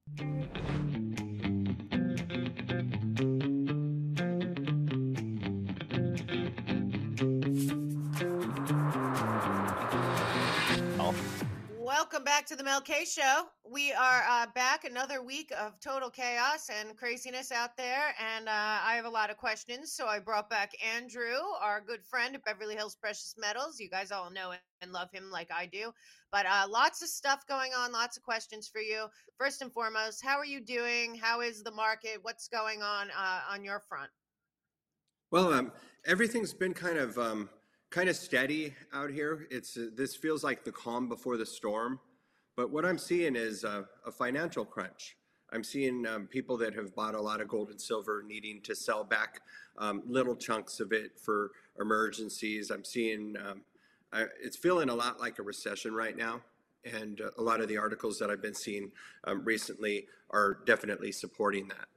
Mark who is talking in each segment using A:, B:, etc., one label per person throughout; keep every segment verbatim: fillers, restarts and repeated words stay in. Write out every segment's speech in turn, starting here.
A: Welcome back to the Mel K Show. We are uh, back another week of total chaos and craziness out there, and uh, I have a lot of questions. So I brought back Andrew, our good friend at Beverly Hills Precious Metals. You guys all know and love him like I do, but uh, lots of stuff going on, lots of questions for you. First and foremost, how are you doing? How is the market? What's going on uh, on your front?
B: Well, um, everything's been kind of um, kind of steady out here. It's uh, this feels like the calm before the storm. But what I'm seeing is uh, a financial crunch. I'm seeing um, people that have bought a lot of gold and silver needing to sell back um, little chunks of it for emergencies. I'm seeing um, I, it's feeling a lot like a recession right now. And uh, a lot of the articles that I've been seeing um, recently are definitely supporting that.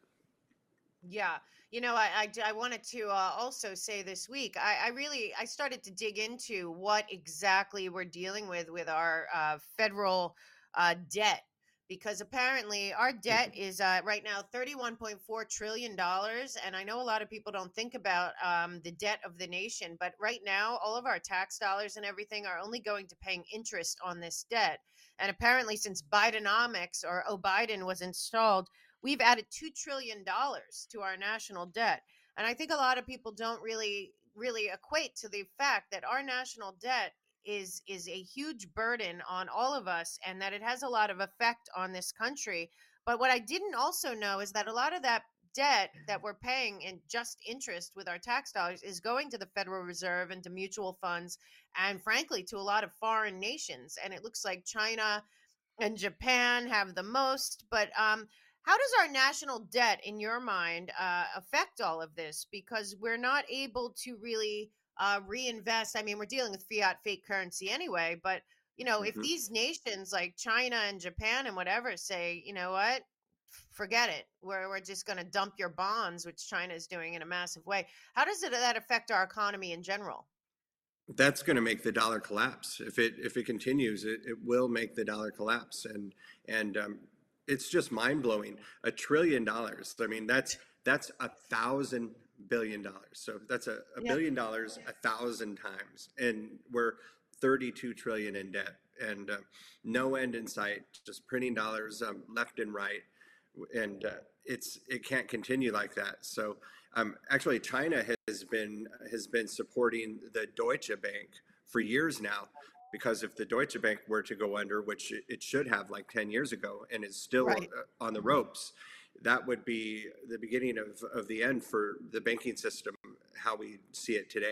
A: Yeah, you know, I I, I wanted to uh, also say this week, I, I really I started to dig into what exactly we're dealing with with our uh, federal uh, debt, because apparently our debt is uh, right now thirty-one point four trillion dollars, and I know a lot of people don't think about um, the debt of the nation, but right now all of our tax dollars and everything are only going to paying interest on this debt, and apparently since Bidenomics or Oh Biden was installed, we've added two trillion dollars to our national debt. And I think a lot of people don't really, really equate to the fact that our national debt is is a huge burden on all of us and that it has a lot of effect on this country. But what I didn't also know is that a lot of that debt that we're paying in just interest with our tax dollars is going to the Federal Reserve and to mutual funds and frankly to a lot of foreign nations. And it looks like China and Japan have the most. But um, how does our national debt, in your mind, uh, affect all of this? Because we're not able to really uh, reinvest. I mean, we're dealing with fiat fake currency anyway. But, you know, if
B: Mhm.
A: these nations like China and Japan and whatever say, you know what, forget it, we're, we're just going to dump your bonds, which China is doing in a massive way. How does it, that affect our economy in general?
B: That's going to make the dollar collapse. If it if it continues, it, it will make the dollar collapse, and and um, it's just mind blowing. A trillion dollars. I mean, that's that's a thousand billion dollars. So that's a, a
A: Yeah.
B: billion dollars a thousand times, and we're thirty-two trillion in debt, and uh, no end in sight. Just printing dollars um, left and right, and uh, it's it can't continue like that. So um, actually, China has been has been supporting the Deutsche Bank for years now, because if the Deutsche Bank were to go under, which it should have like ten years ago, and is still
A: Right.
B: uh, on the ropes, that would be the beginning of, of the end for the banking system, how we see it today.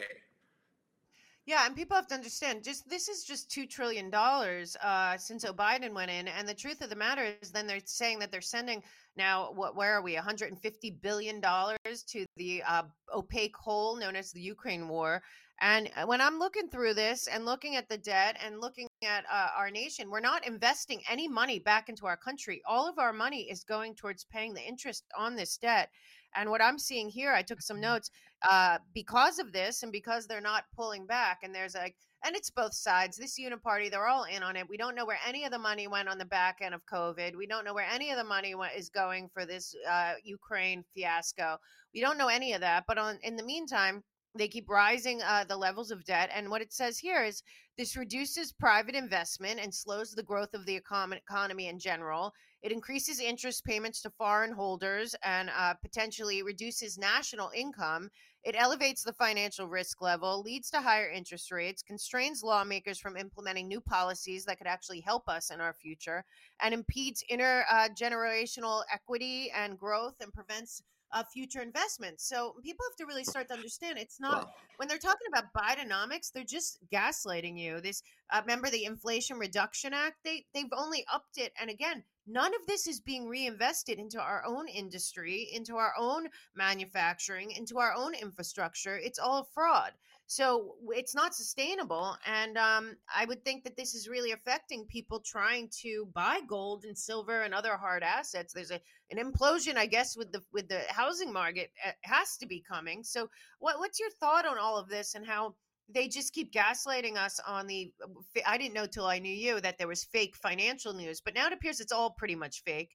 A: Yeah, and people have to understand just this is just two trillion dollars uh, since Biden went in, and the truth of the matter is, then they're saying that they're sending now what? Where are we? one hundred fifty billion dollars to the uh, opaque hole known as the Ukraine war. And uh, when I'm looking through this and looking at the debt and looking at uh, our nation, we're not investing any money back into our country. All of our money is going towards paying the interest on this debt. And what I'm seeing here, I took some notes uh, because of this and because they're not pulling back. And there's like, and it's both sides. This uniparty, they're all in on it. We don't know where any of the money went on the back end of COVID. We don't know where any of the money went, is going for this uh, Ukraine fiasco. We don't know any of that. But on in the meantime, they keep rising uh, the levels of debt. And what it says here is this reduces private investment and slows the growth of the econ- economy in general. It increases interest payments to foreign holders and uh, potentially reduces national income. It elevates the financial risk level, leads to higher interest rates, constrains lawmakers from implementing new policies that could actually help us in our future, and impedes intergenerational uh, equity and growth and prevents uh, future investments. So people have to really start to understand it's not
B: Well,
A: when they're talking about Bidenomics, they're just gaslighting you. This uh, remember the Inflation Reduction Act? They they've only upped it, and again, none of this is being reinvested into our own industry, into our own manufacturing, into our own infrastructure. It's all a fraud. So it's not sustainable. And um, I would think that this is really affecting people trying to buy gold and silver and other hard assets. There's a an implosion, I guess, with the with the housing market uh, has to be coming. So what what's your thought on all of this and how they just keep gaslighting us on the I didn't know till I knew you that there was fake financial news, but now it appears it's all pretty much fake.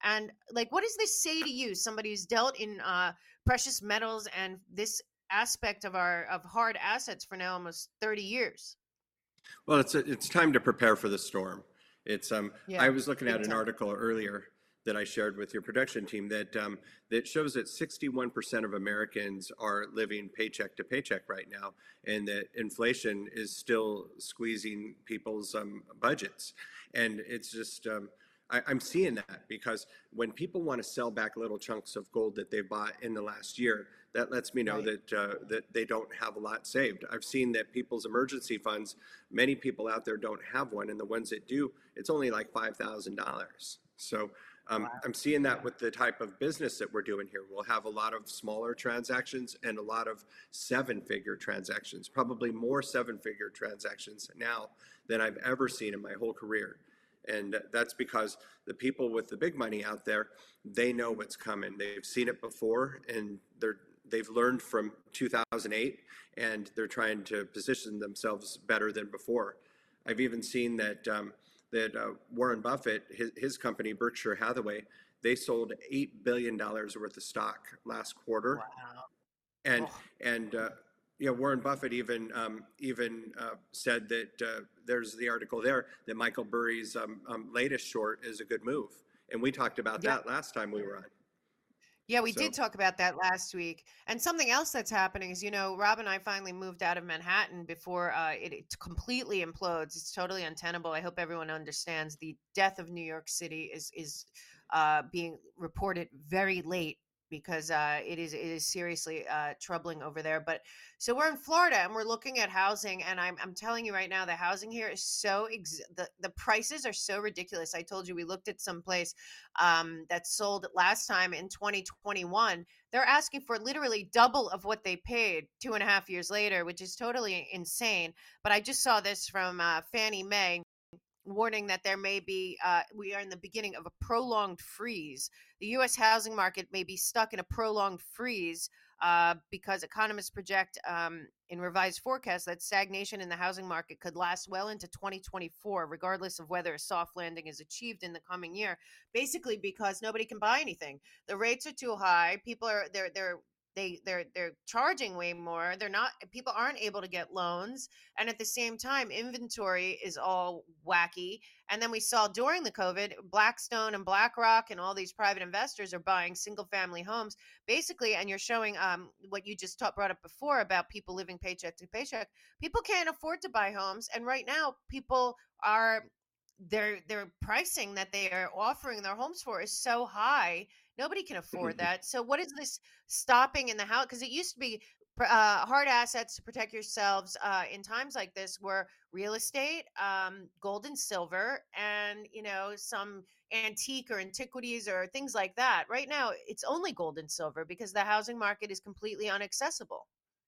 A: And like, what does this say to you? Somebody who's dealt in uh, precious metals and this aspect of our of hard assets for now almost thirty years.
B: Well, it's it's time to prepare for the storm. It's um I
A: Yeah,
B: was looking at
A: big
B: an
A: time.
B: article earlier that I shared with your production team that um, that shows that sixty-one percent of Americans are living paycheck to paycheck right now, and that inflation is still squeezing people's um, budgets. And it's just um, I, I'm seeing that because when people want to sell back little chunks of gold that they bought in the last year, that lets me know
A: Right.
B: that uh, that they don't have a lot saved. I've seen that people's emergency funds, many people out there don't have one, and the ones that do, it's only like five thousand dollars. So um,
A: Wow.
B: I'm seeing
A: Yeah.
B: that with the type of business that we're doing here. We'll have a lot of smaller transactions and a lot of seven-figure transactions, probably more seven-figure transactions now than I've ever seen in my whole career. And that's because the people with the big money out there, they know what's coming. They've seen it before, and they're they've learned from two thousand eight, and they're trying to position themselves better than before. I've even seen that um, that uh, Warren Buffett, his, his company Berkshire Hathaway, they sold eight billion dollars worth of stock last quarter,
A: Wow.
B: and
A: Oh,
B: and uh, you know, Warren Buffett even um, even uh, said that uh, there's the article there that Michael Burry's um, um, latest short is a good move, and we talked about
A: yeah.
B: that last time we were on.
A: Yeah, we did
B: So
A: talk about that last week. And something else that's happening is, you know, Rob and I finally moved out of Manhattan before uh, it, it completely implodes. It's totally untenable. I hope everyone understands the death of New York City is is uh, being reported very late because uh, it is it is seriously uh, troubling over there. But so we're in Florida and we're looking at housing, and I'm I'm telling you right now, the housing here is so ex- the the prices are so ridiculous. I told you we looked at some place um, that sold last time in twenty twenty-one. They're asking for literally double of what they paid two and a half years later, which is totally insane. But I just saw this from uh, Fannie Mae warning that there may be, uh, we are in the beginning of a prolonged freeze. The U S housing market may be stuck in a prolonged freeze uh, because economists project um, in revised forecasts that stagnation in the housing market could last well into twenty twenty-four, regardless of whether a soft landing is achieved in the coming year. Basically, because nobody can buy anything. The rates are too high. People are they're they're they they're they're charging way more. They're not people aren't able to get loans, and at the same time inventory is all wacky. And then we saw during the COVID, Blackstone and BlackRock and all these private investors are buying single family homes basically. And you're showing um, what you just taught, brought up before about people living paycheck to paycheck. People can't afford to buy homes, and right now people are their their pricing that they are offering their homes for is so high, nobody can afford that. So what is this stopping in the house? Because it used to be uh, hard assets to protect yourselves uh, in times like this were real estate, um, gold and silver, and you know some antique or antiquities or things like that. Right now, it's only gold and silver because the housing market is completely inaccessible.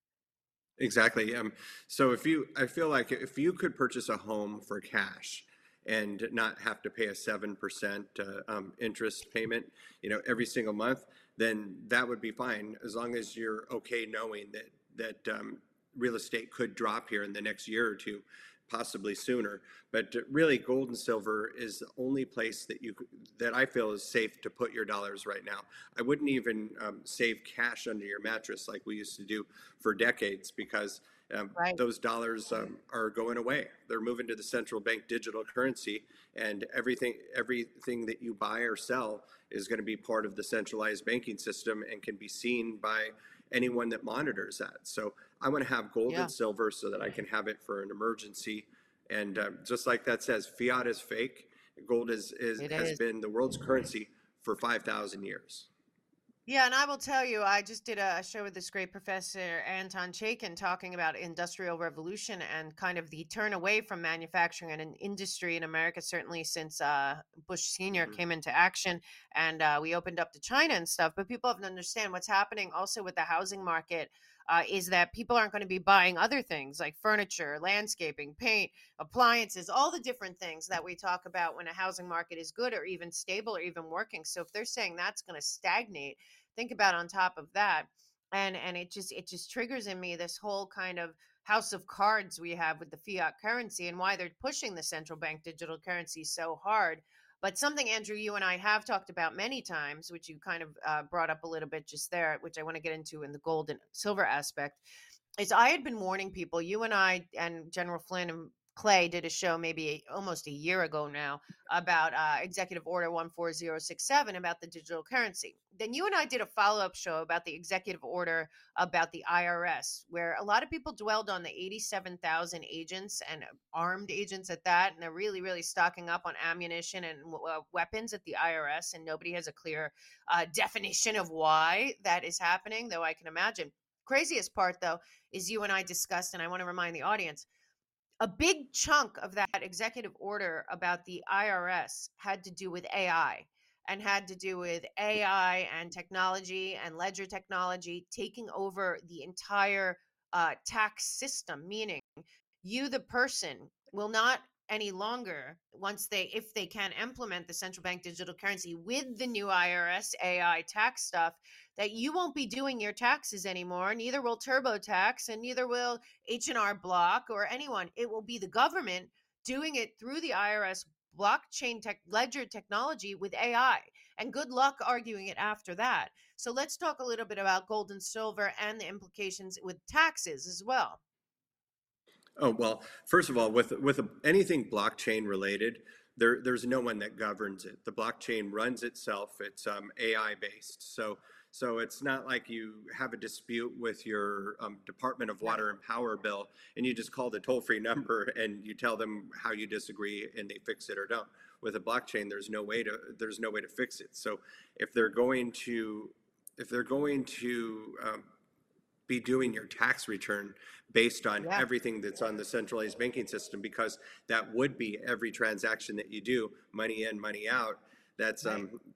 B: exactly. Um, so if you, I feel like if you could purchase a home for cash and not have to pay a seven percent uh, um, interest payment, you know, every single month, then that would be fine as long as you're okay knowing that that um, real estate could drop here in the next year or two, possibly sooner. But really, gold and silver is the only place that you that I feel is safe to put your dollars right now. I wouldn't even um, save cash under your mattress like we used to do for decades because um,
A: Right.
B: those dollars um, are going away. They're moving to the central bank digital currency, and everything everything that you buy or sell is going to be part of the centralized banking system and can be seen by anyone that monitors that. So I want to have gold
A: Yeah,
B: and silver so that I can have it for an emergency. And uh, just like that says, fiat is fake. Gold is, is
A: it
B: has
A: is.
B: been the world's currency for five thousand years.
A: Yeah, and I will tell you, I just did a show with this great professor, Anton Chaikin, talking about industrial revolution and kind of the turn away from manufacturing and an industry in America, certainly since uh, Bush Senior
B: Mhm.
A: came into action and uh, we opened up to China and stuff. But people have to understand what's happening also with the housing market uh, is that people aren't going to be buying other things like furniture, landscaping, paint, appliances, all the different things that we talk about when a housing market is good or even stable or even working. So if they're saying that's going to stagnate, think about on top of that, and and it just it just triggers in me this whole kind of house of cards we have with the fiat currency and why they're pushing the central bank digital currency so hard. But something, Andrew, you and I have talked about many times, which you kind of uh, brought up a little bit just there, which I want to get into in the gold and silver aspect, is I had been warning people. You and I and General Flynn and Clay did a show maybe a, almost a year ago now about uh, Executive Order one four zero six seven about the digital currency. Then you and I did a follow up show about the Executive Order about the I R S, where a lot of people dwelled on the eighty-seven thousand agents and armed agents at that. And they're really, really stocking up on ammunition and uh, weapons at the I R S. And nobody has a clear uh, definition of why that is happening, though I can imagine. Craziest part, though, is you and I discussed, and I want to remind the audience, a big chunk of that executive order about the I R S had to do with A I and had to do with A I and technology and ledger technology taking over the entire uh, tax system, meaning you, the person, will not any longer, once they, if they can implement the central bank digital currency with the new I R S A I tax stuff, that you won't be doing your taxes anymore. Neither will TurboTax, and neither will H and R Block or anyone. It will be the government doing it through the I R S blockchain tech ledger technology with A I. And good luck arguing it after that. So let's talk a little bit about gold and silver and the implications with taxes as well.
B: Oh, well, first of all, with with anything blockchain related, there there's no one that governs it. The blockchain runs itself. It's um, A I based. So so it's not like you have a dispute with your um, Department of Water and Power bill and you just call the toll free number and you tell them how you disagree and they fix it or don't. With a blockchain, there's no way to there's no way to fix it. So if they're going to if they're going to um, be doing your tax return based on
A: Yeah.
B: everything that's on the centralized banking system, because that would be every transaction that you do, money in, money out. That's
A: Right.
B: um,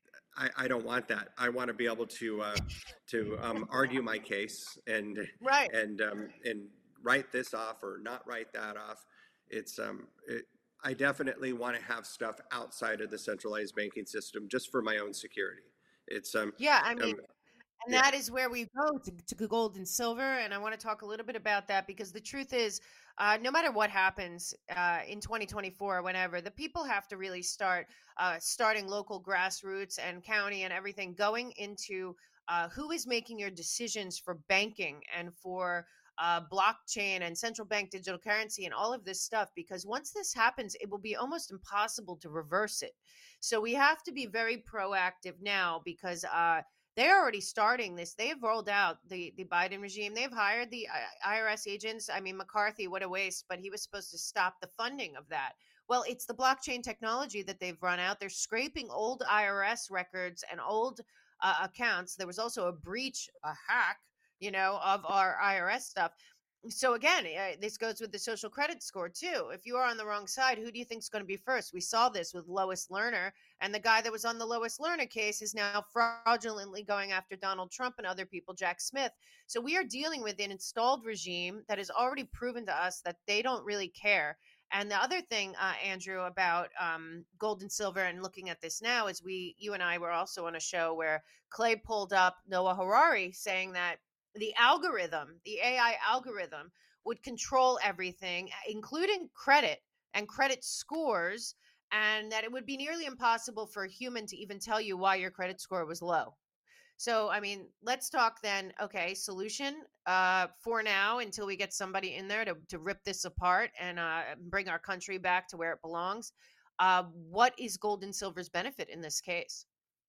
B: I, I don't want that. I want to be able to uh, to um, argue my case and
A: Right.
B: and um, and write this off or not write that off. It's um, it, I definitely want to have stuff outside of the centralized banking system just for my own security. It's um,
A: Yeah, I mean,
B: um
A: and
B: yeah.
A: that is where we go to, to gold and silver. And I want to talk a little bit about that because the truth is, uh, no matter what happens uh, in twenty twenty-four, whenever, the people have to really start uh, starting local grassroots and county and everything going into uh, who is making your decisions for banking and for uh, blockchain and central bank digital currency and all of this stuff. Because once this happens, it will be almost impossible to reverse it. So we have to be very proactive now because uh, they're already starting this. They've rolled out the the Biden regime. They've hired the I R S agents. I mean, McCarthy, what a waste, but he was supposed to stop the funding of that. Well, it's the blockchain technology that they've run out. They're scraping old I R S records and old uh, accounts. There was also a breach, a hack, you know, of our I R S stuff. So again, uh, this goes with the social credit score too. If you are on the wrong side, who do you think is going to be first? We saw this with Lois Lerner, and the guy that was on the Lois Lerner case is now fraudulently going after Donald Trump and other people, Jack Smith. So we are dealing with an installed regime that has already proven to us that they don't really care. And the other thing, uh, Andrew, about um, gold and silver and looking at this now is we, you and I were also on a show where Clay pulled up Noah Harari saying that the algorithm, the A I algorithm, would control everything, including credit and credit scores, and that it would be nearly impossible for a human to even tell you why your credit score was low. So, I mean, let's talk then. Okay, solution uh, for now until we get somebody in there to, to rip this apart and uh, bring our country back to where it belongs. Uh, what is gold and silver's benefit in this case?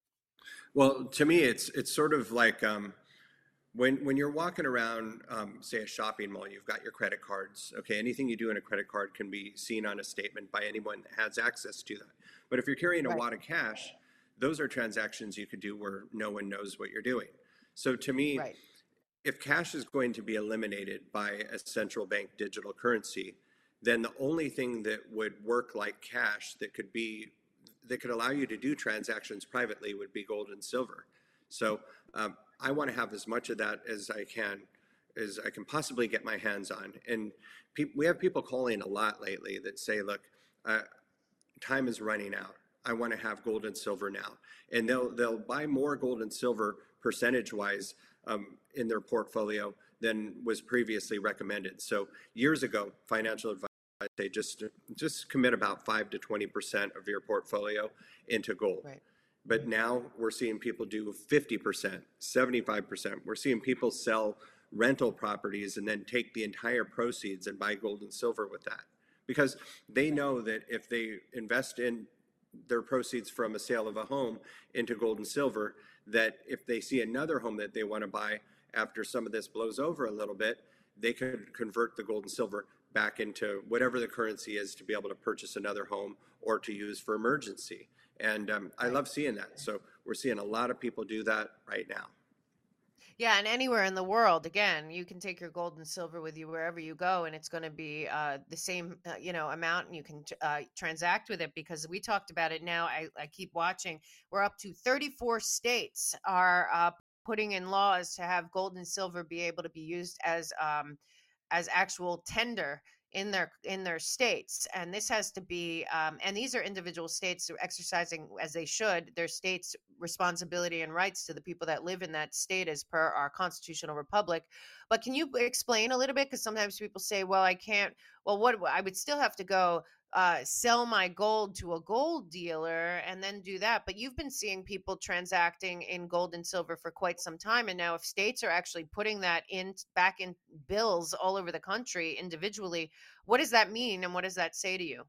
B: Well, to me, it's it's sort of like um, when when you're walking around, um, say a shopping mall, you've got your credit cards. Okay, anything you do in a credit card can be seen on a statement by anyone that has access to that. But if you're carrying a
A: Right.
B: wad of cash, those are transactions you could do where no one knows what you're doing. So to me,
A: Right.
B: if cash is going to be eliminated by a central bank digital currency, then the only thing that would work like cash that could be that could allow you to do transactions privately would be gold and silver. So um, I want to have as much of that as I can, as I can possibly get my hands on. And pe- we have people calling a lot lately that say, "Look, uh, time is running out. I want to have gold and silver now," and they'll they'll buy more gold and silver percentage wise um, in their portfolio than was previously recommended. So years ago, financial advice say just just commit about five to twenty percent of your portfolio into gold.
A: Right.
B: But now we're seeing people do fifty percent, seventy-five percent. We're seeing people sell rental properties and then take the entire proceeds and buy gold and silver with that. Because they know that if they invest in their proceeds from a sale of a home into gold and silver, that if they see another home that they want to buy after some of this blows over a little bit, they could convert the gold and silver back into whatever the currency is to be able to purchase another home or to use for emergency. And um, I love seeing that. So we're seeing a lot of people do that right now.
A: Yeah, and anywhere in the world, again, you can take your gold and silver with you wherever you go, and it's going to be uh, the same, uh, you know, amount, and you can uh, transact with it. Because we talked about it. Now, I, I keep watching. We're up to thirty-four states are uh, putting in laws to have gold and silver be able to be used as um, as actual tender in their in their states. And this has to be um, and these are individual states exercising, as they should, their state's responsibility and rights to the people that live in that state as per our constitutional republic. But can you explain a little bit, because sometimes people say, well, I can't, well, what, I would still have to go uh, sell my gold to a gold dealer and then do that. But you've been seeing people transacting in gold and silver for quite some time. And now if states are actually putting that in back in bills all over the country individually, what does that mean? And what does that say to you?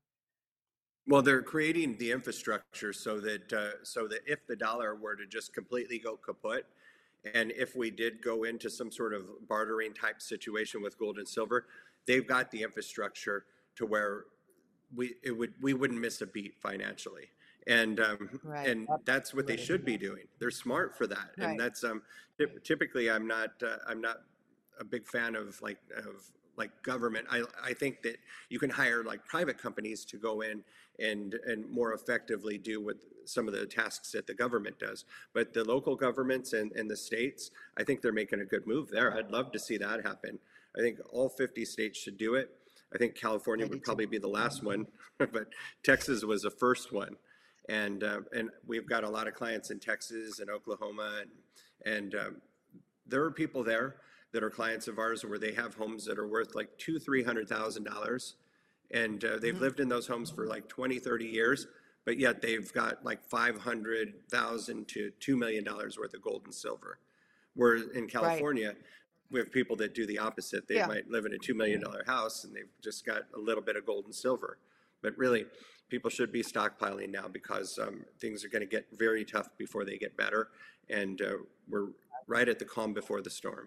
B: Well, they're creating the infrastructure so that uh, so that if the dollar were to just completely go kaput, and if we did go into some sort of bartering type situation with gold and silver, they've got the infrastructure to where we it would we wouldn't miss a beat financially. And um,
A: Right.
B: and that's what they should be doing. They're smart for that, and
A: Right.
B: that's um, typically I'm not uh, I'm not a big fan of like of like government. I I think that you can hire like private companies to go in and and more effectively do what some of the tasks that the government does. But the local governments and, and the states, I think they're making a good move there. I'd love to see that happen. I think all fifty states should do it. I think California
A: I do
B: would
A: too.
B: probably be the last one, but Texas was the first one. And uh, and we've got a lot of clients in Texas and Oklahoma, and and um, there are people there that are clients of ours where they have homes that are worth like two, three hundred thousand dollars, and uh, they've
A: Mhm.
B: lived in those homes for like twenty, thirty years, but yet they've got like five hundred thousand to two million dollars worth of gold and silver. Where in
A: Right.
B: California, we have people that do the opposite. They
A: Yeah.
B: might live in a two million dollar house and they've just got a little bit of gold and silver. But really, people should be stockpiling now because um, things are going to get very tough before they get better, and uh, we're right at the calm before the storm.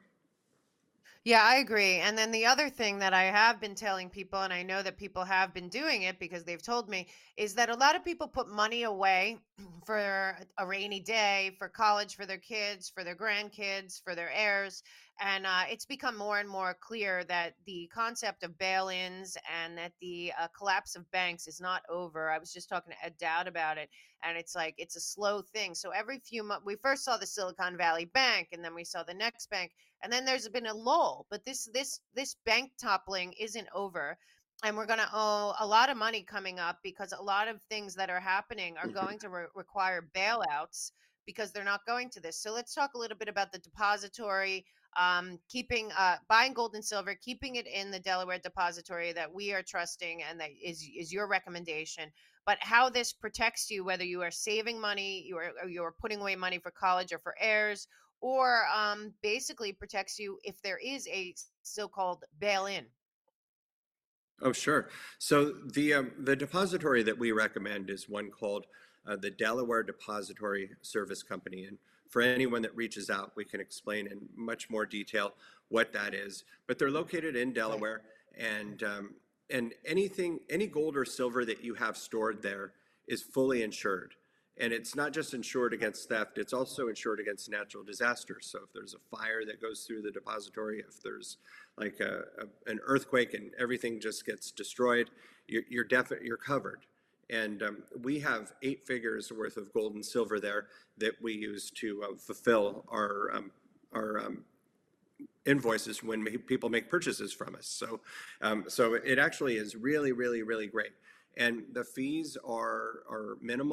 A: Yeah, I agree. And then the other thing that I have been telling people, and I know that people have been doing it because they've told me, is that a lot of people put money away for a rainy day, for college, for their kids, for their grandkids, for their heirs. And uh, it's become more and more clear that the concept of bail ins and that the uh, collapse of banks is not over. I was just talking to Ed Dowd about it, and it's like it's a slow thing. So every few months, we first saw the Silicon Valley Bank, and then we saw the next bank, and then there's been a lull. But this this this bank toppling isn't over, and we're going to owe a lot of money coming up because a lot of things that are happening are going to re- require bailouts because they're not going to this. So let's talk a little bit about the depository, um, keeping uh, buying gold and silver, keeping it in the Delaware depository that we are trusting and that is is your recommendation. But how this protects you, whether you are saving money, you are you are putting away money for college or for heirs, or um, basically protects you if there is a so-called bail-in.
B: Oh, sure. So the um, the depository that we recommend is one called uh, the Delaware Depository Service Company. And for anyone that reaches out, we can explain in much more detail what that is. But they're located in
A: Right.
B: Delaware, and um, and anything, any gold or silver that you have stored there is fully insured. And it's not just insured against theft, it's also insured against natural disasters. So if there's a fire that goes through the depository, if there's like a, a, an earthquake and everything just gets destroyed, you're, you're definitely you're covered. And um, we have eight figures worth of gold and silver there that we use to uh, fulfill our um, our um, invoices when ma- people make purchases from us. So, um, so it actually is really, really, really great. And the fees are are minimal.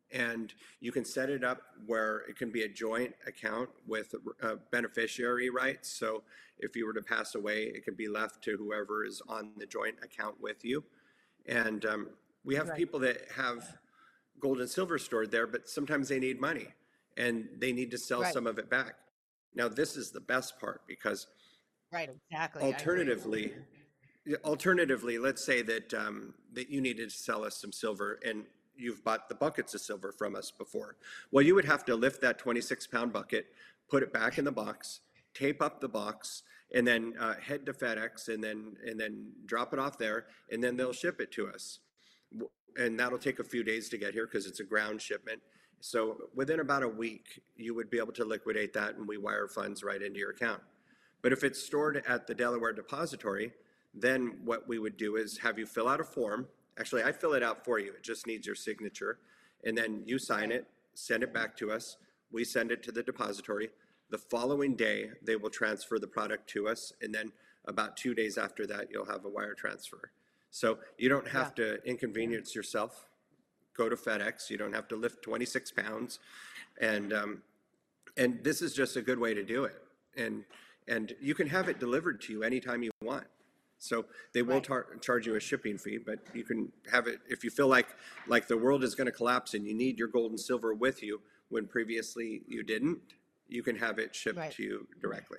B: And you can set it up where it can be a joint account with uh, beneficiary rights. So if you were to pass away, it could be left to whoever is on the joint account with you. And um, we have
A: Right.
B: people that have gold and silver stored there, but sometimes they need money and they need to sell
A: Right.
B: some of it back. Now, this is the best part because
A: Right. Exactly. I agree.
B: alternatively, alternatively, let's say that um, that you needed to sell us some silver and you've bought the buckets of silver from us before. Well, you would have to lift that twenty-six pound bucket, put it back in the box, tape up the box, and then uh, head to FedEx and then and then drop it off there, and then they'll ship it to us. And that'll take a few days to get here because it's a ground shipment. So within about a week, you would be able to liquidate that and we wire funds right into your account. But if it's stored at the Delaware Depository, then what we would do is have you fill out a form. Actually, I fill it out for you. It just needs your signature. And then you sign it, send it back to us. We send it to the depository. The following day, they will transfer the product to us. And then about two days after that, you'll have a wire transfer. So you don't have yeah. to inconvenience yourself. Go to FedEx. You don't have to lift twenty-six pounds. And um, and this is just a good way to do it. And and you can have it delivered to you anytime you want. So they will
A: Right.
B: tar- charge you a shipping fee, but you can have it if you feel like like the world is going to collapse and you need your gold and silver with you when previously you didn't. You can have it shipped
A: Right.
B: to you directly.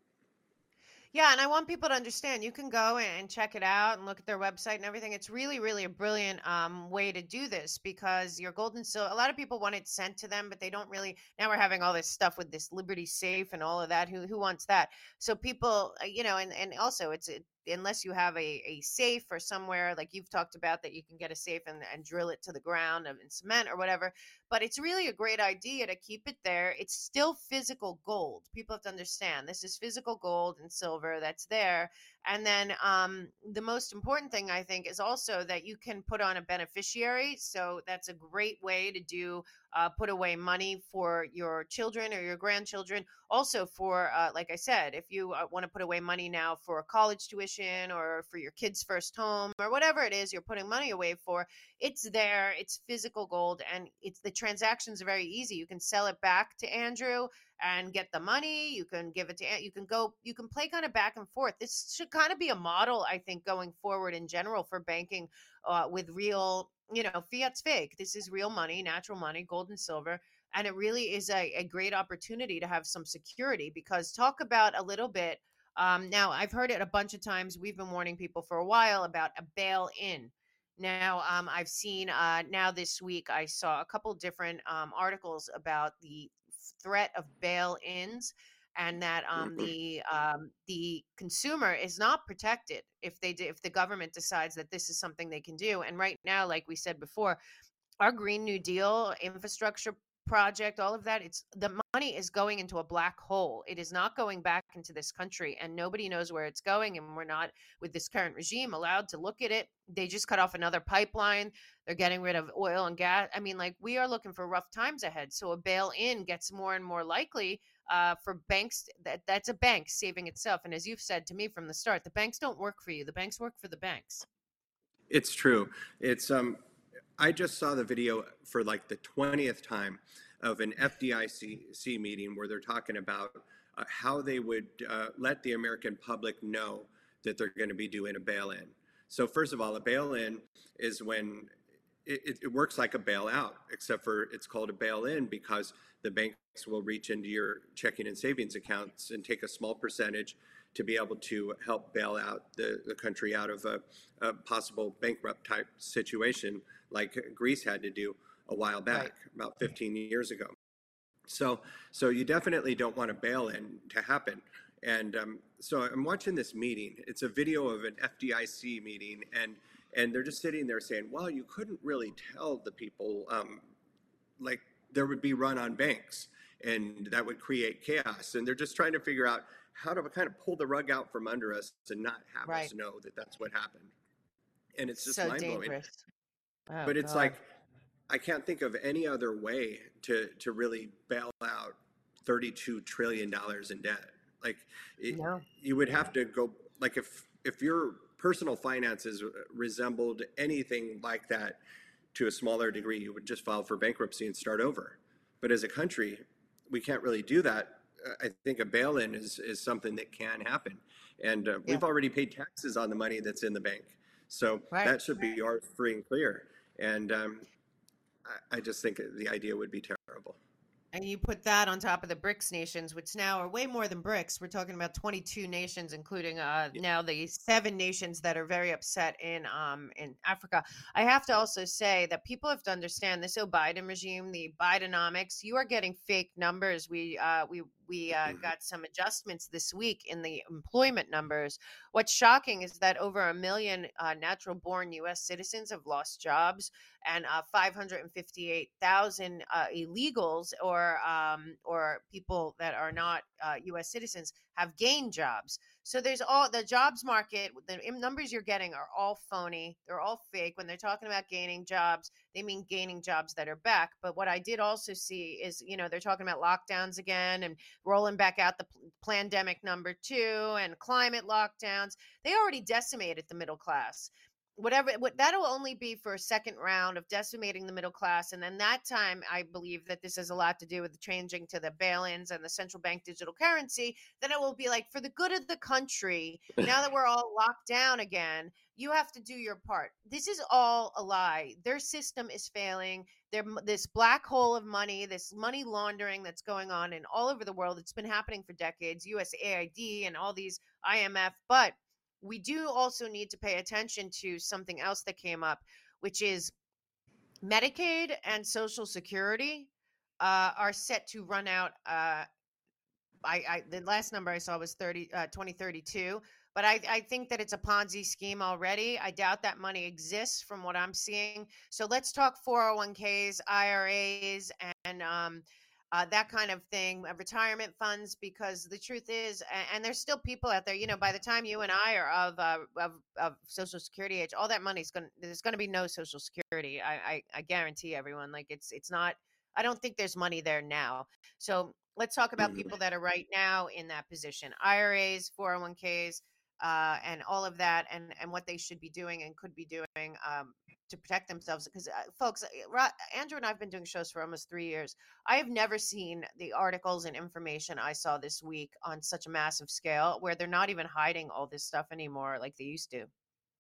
A: Yeah, and I want people to understand you can go and check it out and look at their website and everything. It's really, really a brilliant um, way to do this because your gold and silver, a lot of people want it sent to them, but they don't really. Now we're having all this stuff with this Liberty Safe and all of that. Who who wants that? So people, uh, you know, and, and also it's it, unless you have a, a safe or somewhere like you've talked about that you can get a safe and, and drill it to the ground and cement or whatever. But it's really a great idea to keep it there. It's still physical gold. People have to understand this is physical gold and silver that's there. And then um, the most important thing, I think, is also that you can put on a beneficiary. So that's a great way to do uh, put away money for your children or your grandchildren. Also for, uh, like I said, if you uh, want to put away money now for college tuition or for your kid's first home or whatever it is you're putting money away for, it's there. It's physical gold, and it's the transactions are very easy. You can sell it back to Andrew and get the money. You can give it to, you can go, you can play kind of back and forth. This should kind of be a model, I think, going forward in general for banking uh, with real, you know, fiat's fake. This is real money, natural money, gold and silver. And it really is a, a great opportunity to have some security because talk about a little bit. Um, now, I've heard it a bunch of times. We've been warning people for a while about a bail-in. Now, um, I've seen uh, now this week, I saw a couple different um, articles about the threat of bail-ins and that um,
B: Mhm.
A: the um, the consumer is not protected if they if the government decides that this is something they can do. And right now, like we said before, our Green New Deal infrastructure project, all of that, it's the money is going into a black hole. It is not going back into this country, and nobody knows where it's going. And we're not, with this current regime, allowed to look at it. They just cut off another pipeline. They're getting rid of oil and gas. I mean, like, we are looking for rough times ahead. So a bail-in gets more and more likely uh, for banks. That that's a bank saving itself. And as you've said to me from the start, the banks don't work for you. The banks work for the banks.
B: It's true. It's um I just saw the video for like the twentieth time of an F D I C meeting where they're talking about uh, how they would uh, let the American public know that they're going to be doing a bail-in. So first of all, a bail-in is when it, it works like a bailout, except for it's called a bail-in because the banks will reach into your checking and savings accounts and take a small percentage to be able to help bail out the, the country out of a, a possible bankrupt type situation like Greece had to do a while back,
A: Right.
B: about fifteen years ago. So, so you definitely don't want a bail-in to happen. And um, so I'm watching this meeting. It's a video of an F D I C meeting, and and they're just sitting there saying, "Well, you couldn't really tell the people, um, like there would be run on banks, and that would create chaos." And they're just trying to figure out how to kind of pull the rug out from under us and not have
A: Right.
B: us know that that's what happened. And it's just
A: So
B: mind blowing.
A: dangerous. Oh,
B: But it's
A: God.
B: like I can't think of any other way to to really bail out thirty-two trillion dollars in debt. Like it,
A: No.
B: you would have to go like if if your personal finances resembled anything like that to a smaller degree, you would just file for bankruptcy and start over. But as a country, we can't really do that. I think a bail-in is, is something that can happen. And uh,
A: Yeah.
B: we've already paid taxes on the money that's in the bank. So
A: Right.
B: that should be ours free and clear. And um, I, I just think the idea would be terrible.
A: And you put that on top of the BRICS nations, which now are way more than BRICS. We're talking about twenty-two nations, including uh, now the seven nations that are very upset in um, in Africa. I have to also say that people have to understand this Biden regime, the Bidenomics. You are getting fake numbers. We uh, we we uh, got some adjustments this week in the employment numbers. What's shocking is that over a million uh, natural-born U S citizens have lost jobs, and uh, five hundred fifty-eight thousand uh, illegals or um, or people that are not uh, U S citizens have gained jobs. So there's all the jobs market. The numbers you're getting are all phony. They're all fake. When they're talking about gaining jobs, they mean gaining jobs that are back. But what I did also see is, you know, they're talking about lockdowns again and rolling back out the pandemic number two and climate lockdowns. They already decimated the middle class. Whatever what, that'll only be for a second round of decimating the middle class, and then that time I believe that this has a lot to do with the changing to the bail-ins and the central bank digital currency. Then it will be like, for the good of the country, now that we're all locked down again, you have to do your part. This is all a lie. Their system is failing. There, this black hole of money, this money laundering that's going on in all over the world. It's been happening for decades. U S A I D and all these I M F, but we do also need to pay attention to something else that came up, which is Medicaid and Social Security uh, are set to run out. Uh, I, I the last number I saw was thirty, uh, twenty thirty-two, but I, I think that it's a Ponzi scheme already. I doubt that money exists from what I'm seeing. So let's talk four oh one k's, I R As, and um, uh, that kind of thing, uh, retirement funds, because the truth is, and, and there's still people out there, you know, by the time you and I are of, uh, of, of Social Security age, all that money's going to, there's going to be no Social Security. I, I, I guarantee everyone, like it's, it's not, I don't think there's money there now. So let's talk about people that are right now in that position, I R As, four oh one k's, uh, and all of that, and, and what they should be doing and could be doing um, to protect themselves. Because, uh, folks, uh, Andrew and I have been doing shows for almost three years. I have never seen the articles and information I saw this week on such a massive scale where they're not even hiding all this stuff anymore like they used to.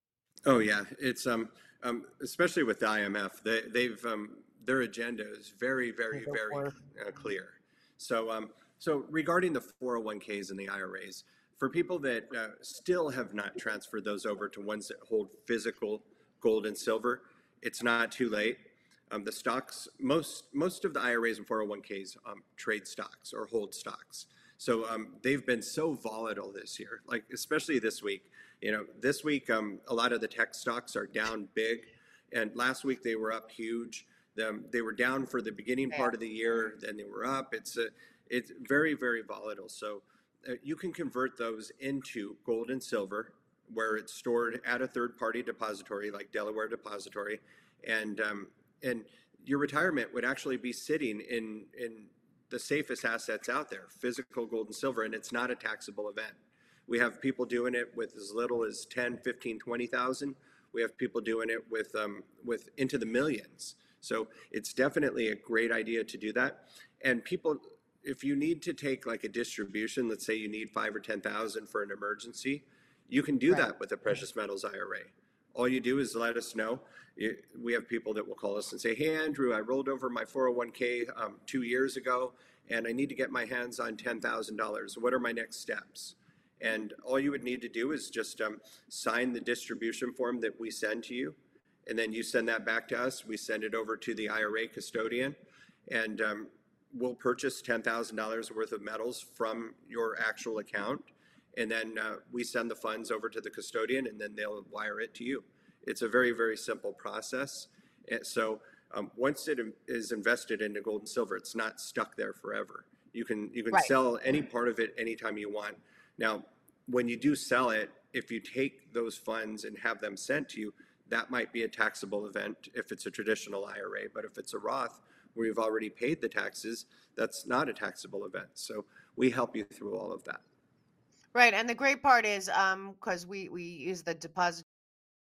B: Oh yeah, it's um, um especially with the I M F, they they've um their agenda is very very very uh, clear. So um so regarding the four oh one k's and the I R As, for people that uh, still have not transferred those over to ones that hold physical gold and silver, it's not too late. Um, the stocks, most most of the I R As and four oh one k's um, trade stocks or hold stocks. So um, they've been so volatile this year, like especially this week. You know, this week um, a lot of the tech stocks are down big, and last week they were up huge. Them they were down for the beginning part of the year, then they were up. It's a it's very very volatile. So uh, you can convert those into gold and silver, where it's stored at a third party depository like Delaware Depository, and um, and your retirement would actually be sitting in in the safest assets out there, physical gold and silver, and it's not a taxable event. We have people doing it with as little as ten, fifteen, twenty thousand. We have people doing it with um, with into the millions. So it's definitely a great idea to do that. And people, if you need to take like a distribution, let's say you need five or ten thousand for an emergency, you can do right. that with a precious metals I R A. All you do is let us know. We have people that will call us and say, hey, Andrew, I rolled over my four oh one k um, two years ago, and I need to get my hands on ten thousand dollars. What are my next steps? And all you would need to do is just um, sign the distribution form that we send to you. And then you send that back to us. We send it over to the I R A custodian. And um, we'll purchase ten thousand dollars worth of metals from your actual account. And then uh, we send the funds over to the custodian, and then they'll wire it to you. It's a very, very simple process. And so um, once it is invested into gold and silver, it's not stuck there forever. You can, you can right. sell any part of it anytime you want. Now, when you do sell it, if you take those funds and have them sent to you, that might be a taxable event if it's a traditional I R A. But if it's a Roth where you've already paid the taxes, that's not a taxable event. So we help you through all of that.
A: Right. And the great part is um, because we, we use the deposit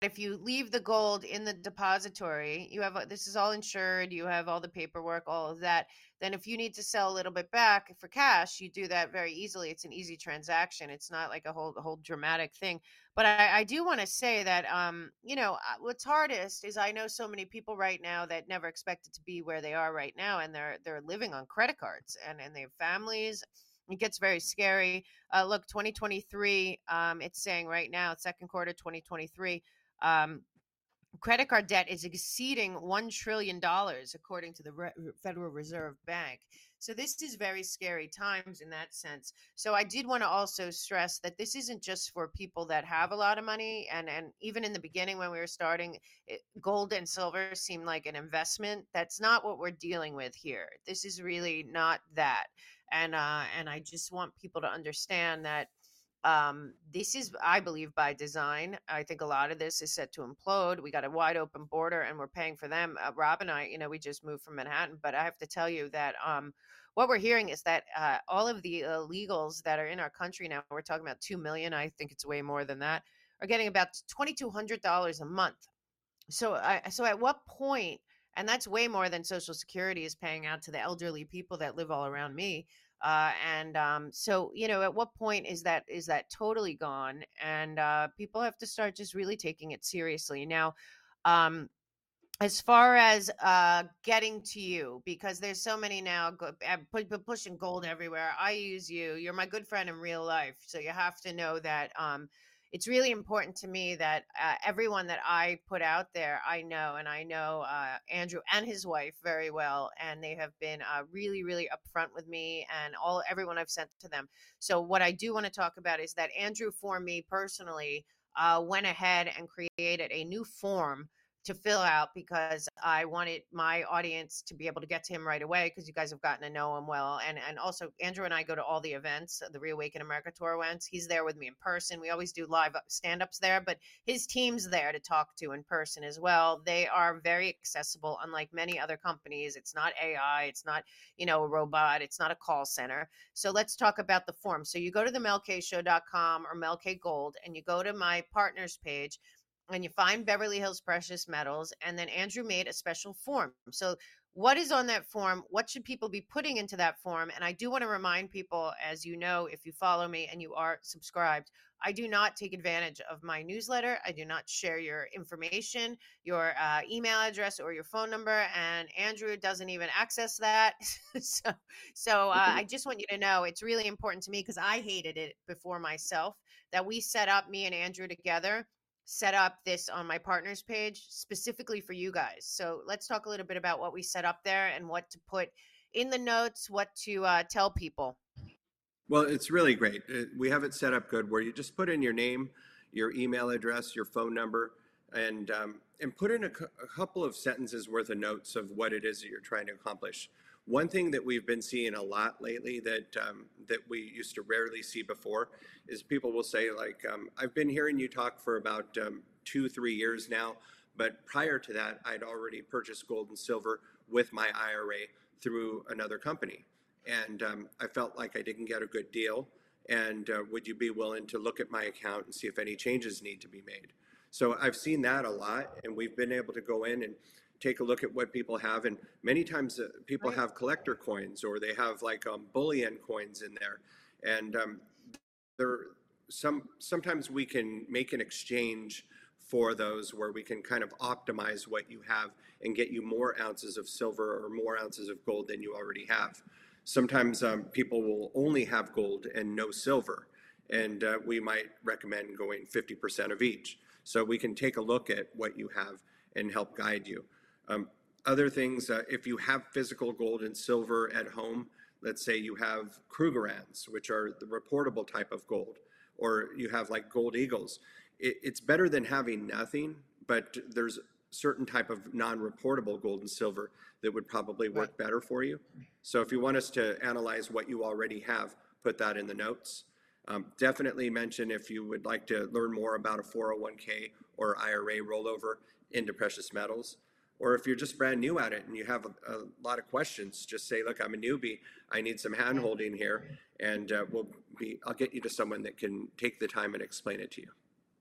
A: if you leave the gold in the depository, you have, a- this is all insured, you have all the paperwork, all of that. Then if you need to sell a little bit back for cash, you do that very easily. It's an easy transaction. It's not like a whole, a whole dramatic thing. But I, I do want to say that, um, you know, uh, what's hardest is I know so many people right now that never expected to be where they are right now, and they're they're living on credit cards, and and they have families. It gets very scary. Uh, look, twenty twenty-three, um, it's saying right now, second quarter twenty twenty-three, um, credit card debt is exceeding one trillion dollars, according to the Re- Federal Reserve Bank. So this is very scary times in that sense. So I did want to also stress that this isn't just for people that have a lot of money. And, and even in the beginning, when we were starting, it, gold and silver seemed like an investment. That's not what we're dealing with here. This is really not that. And, uh, and I just want people to understand that um, this is, I believe, by design. I think a lot of this is set to implode. We got a wide open border and we're paying for them. Uh, Rob and I, you know, we just moved from Manhattan, but I have to tell you that um, what we're hearing is that uh, all of the illegals that are in our country now, we're talking about two million, I think it's way more than that, are getting about twenty-two hundred dollars a month. So I so at what point, and that's way more than Social Security is paying out to the elderly people that live all around me. Uh, and um, so, you know, at what point is that is that totally gone? And uh, people have to start just really taking it seriously. Now, um, as far as uh, getting to you, because there's so many now go, uh, pu- pu- pushing gold everywhere. I use you. You're my good friend in real life, so you have to know that um, it's really important to me that uh, everyone that I put out there, I know, and I know uh, Andrew and his wife very well, and they have been uh, really, really upfront with me and all everyone I've sent to them. So what I do want to talk about is that Andrew, for me personally, uh, went ahead and created a new form to fill out because I wanted my audience to be able to get to him right away, because you guys have gotten to know him well. And and also Andrew and I go to all the events, the Reawaken America Tour events. He's there with me in person. We always do live stand-ups there, but his team's there to talk to in person as well. They are very accessible, unlike many other companies. It's not A I, it's not, you know, a robot, it's not a call center. So let's talk about the form. So you go to the mel k show dot com or Mel K Gold and you go to my partners page and you find Beverly Hills Precious Metals, and then Andrew made a special form. So what is on that form? What should people be putting into that form? And I do want to remind people, as you know, if you follow me and you are subscribed, I do not take advantage of my newsletter. I do not share your information, your uh, email address, or your phone number. And Andrew doesn't even access that. so, so uh, I just want you to know it's really important to me, because I hated it before myself, that we set up, me and Andrew together, set up this on my partners page specifically for you guys. So let's talk a little bit about what we set up there and what to put in the notes, what to uh, tell people.
B: Well, it's really great. Uh, We have it set up good where you just put in your name, your email address, your phone number, and um, and put in a, cou- a couple of sentences worth of notes of what it is that you're trying to accomplish. One thing that we've been seeing a lot lately that um, that we used to rarely see before is people will say like, um, "I've been hearing you talk for about um, two, three years now, but prior to that, I'd already purchased gold and silver with my I R A through another company." And um, I felt like I didn't get a good deal. And uh, would you be willing to look at my account and see if any changes need to be made? So I've seen that a lot, and we've been able to go in and take a look at what people have. And many times uh, people
A: Right.
B: have collector coins, or they have like um, bullion coins in there. And um, there, some sometimes we can make an exchange for those where we can kind of optimize what you have and get you more ounces of silver or more ounces of gold than you already have. Sometimes um, people will only have gold and no silver, and uh, we might recommend going fifty percent of each. So we can take a look at what you have and help guide you. Um, other things, uh, if you have physical gold and silver at home, let's say you have Krugerrands, which are the reportable type of gold, or you have like gold eagles. It, it's better than having nothing, but there's certain type of non-reportable gold and silver that would probably
A: Right.
B: work better for you. So if you want us to analyze what you already have, put that in the notes. Um, definitely mention if you would like to learn more about a four oh one k or I R A rollover into precious metals. Or if you're just brand new at it and you have a, a lot of questions, just say, look, I'm a newbie. I need some hand holding here. And uh, we'll be, I'll get you to someone that can take the time and explain it to you.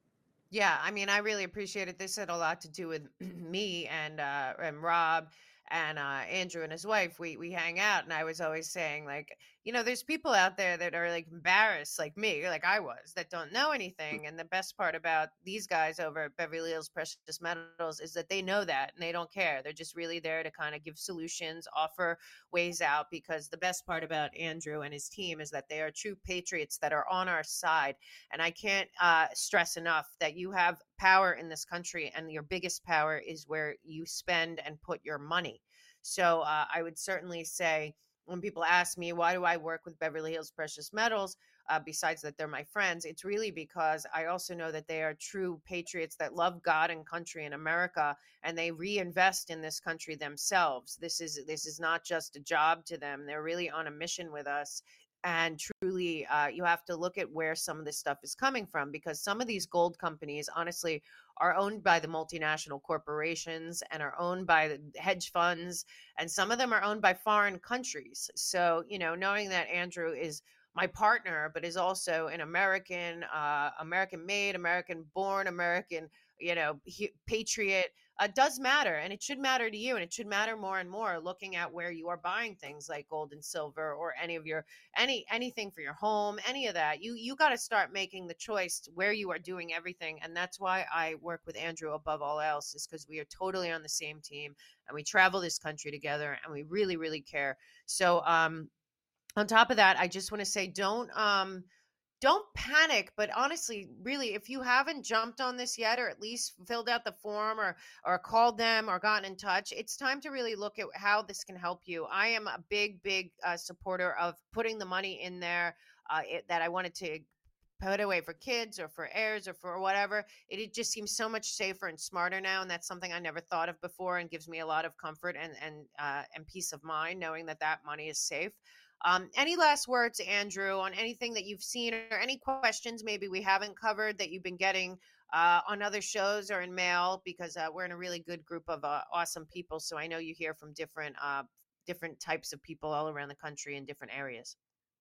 A: Yeah, I mean, I really appreciate it. This had a lot to do with me and uh and Rob and uh Andrew and his wife. We we hang out, and I was always saying, like, you know, there's people out there that are like embarrassed like me, like I was, that don't know anything. And the best part about these guys over at Beverly Hills Precious Metals is that they know that and they don't care. They're just really there to kind of give solutions, offer ways out, because the best part about Andrew and his team is that they are true patriots that are on our side. And I can't uh, stress enough that you have power in this country, and your biggest power is where you spend and put your money. So uh, I would certainly say, when people ask me, why do I work with Beverly Hills Precious Metals? Uh, besides that, they're my friends. It's really because I also know that they are true patriots that love God and country and America, and they reinvest in this country themselves. This is this is not just a job to them. They're really on a mission with us. And truly, uh, you have to look at where some of this stuff is coming from, because some of these gold companies, honestly, are owned by the multinational corporations and are owned by the hedge funds, and some of them are owned by foreign countries. So, you know, knowing that Andrew is my partner, but is also an American, uh, American made, American born, American, you know, he, patriot, uh, does matter. And it should matter to you. And it should matter more and more, looking at where you are buying things like gold and silver, or any of your any anything for your home, any of that. You you got to start making the choice to where you are doing everything. And that's why I work with Andrew above all else, is because we are totally on the same team, and we travel this country together, and we really really care. So um on top of that, I just want to say, don't um don't panic. But honestly, really, if you haven't jumped on this yet, or at least filled out the form, or or called them, or gotten in touch, it's time to really look at how this can help you. I am a big big uh, supporter of putting the money in there, uh, it, that I wanted to put away for kids or for heirs or for whatever. It, it just seems so much safer and smarter now, and that's something I never thought of before, and gives me a lot of comfort and and uh, and peace of mind, knowing that that money is safe. Um, any last words, Andrew, on anything that you've seen, or any questions maybe we haven't covered that you've been getting uh, on other shows or in mail? Because uh, we're in a really good group of uh, awesome people, so I know you hear from different uh, different types of people all around the country in different areas.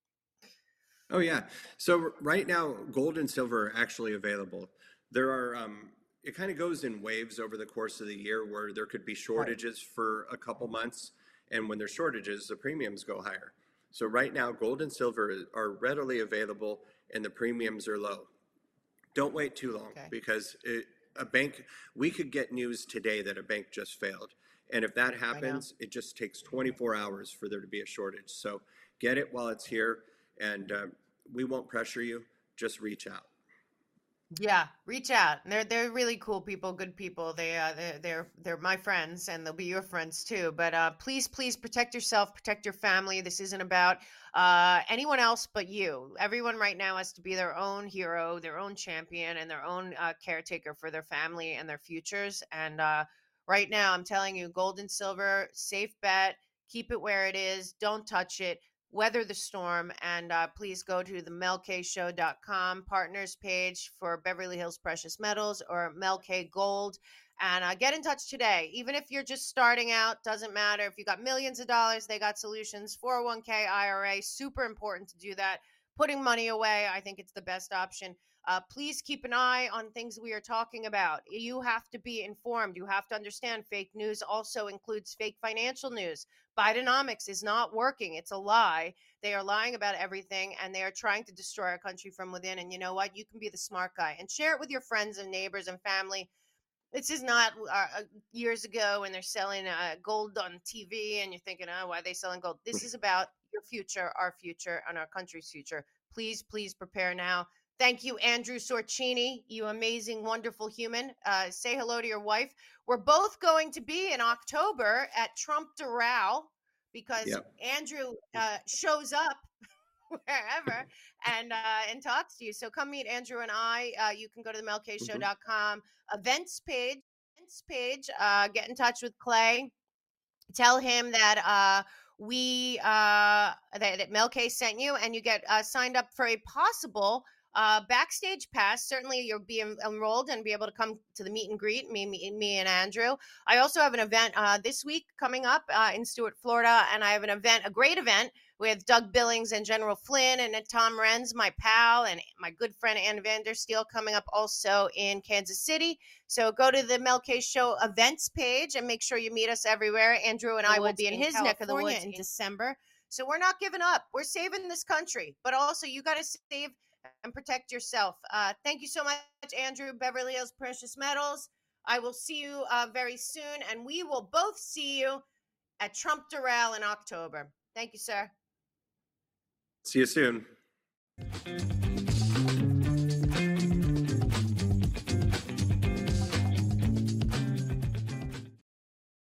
B: Oh yeah. So r- right now, gold and silver are actually available. There are, um, it kind of goes in waves over the course of the year where there could be
A: Right.
B: shortages for a couple months, and when there's shortages, the premiums go higher. So right now, gold and silver is- are readily available, and the premiums are low. Don't wait too long,
A: Okay.
B: because it, a bank, we could get news today that a bank just failed. And if that
A: I know.
B: happens, it just takes twenty-four hours for there to be a shortage. So get it while it's here, and uh, we won't pressure you. Just reach out.
A: Yeah, reach out. They're they're really cool people, good people. They uh they're they're, they're my friends, and they'll be your friends too. But uh please please protect yourself, protect your family. This isn't about uh anyone else but you. Everyone right now has to be their own hero, their own champion, and their own uh, caretaker for their family and their futures. And uh right now, I'm telling you, gold and silver, safe bet. Keep it where it is. Don't touch it. Weather the storm. And uh, please go to the mel k show dot com partners page for Beverly Hills Precious Metals or Mel K Gold, and uh, get in touch today. Even if you're just starting out, doesn't matter. If you got millions of dollars, they got solutions. four oh one k, I R A, super important to do that. Putting money away, I think it's the best option. Uh, please keep an eye on things we are talking about. You have to be informed. You have to understand fake news also includes fake financial news. Bidenomics is not working. It's a lie. They are lying about everything, and they are trying to destroy our country from within. And you know what? You can be the smart guy and share it with your friends and neighbors and family. This is not uh, uh, years ago when they're selling uh, gold on T V, and you're thinking, oh, why are they selling gold? This is about your future, our future, and our country's future. Please, please prepare now. Thank you, Andrew Sorcini, you amazing, wonderful human. Uh, say hello to your wife. We're both going to be in October at Trump Doral, because
B: Yep.
A: Andrew uh, shows up wherever and uh, and talks to you. So come meet Andrew and I. Uh, you can go to the mel k show
B: Hmm.
A: dot com events page. Events page. Uh, get in touch with Clay. Tell him that uh, we uh, that, that Mel K sent you, and you get uh, signed up for a possible uh, backstage pass. Certainly, you'll be en- enrolled and be able to come to the meet and greet. Me, me, me and Andrew. I also have an event uh, this week coming up uh, in Stuart, Florida, and I have an event, a great event with Doug Billings and General Flynn and Tom Renz, my pal, and my good friend Ann Vandersteel coming up also in Kansas City. So go to the Mel K Show events page and make sure you meet us everywhere. Andrew and I will be in his neck of the woods in December. So we're not giving up. We're saving this country, but also you got to save and protect yourself. Uh, thank you so much, Andrew. Beverly Hills Precious Metals. I will see you uh, very soon, and we will both see you at Trump Doral in October. Thank you, sir.
B: See you soon.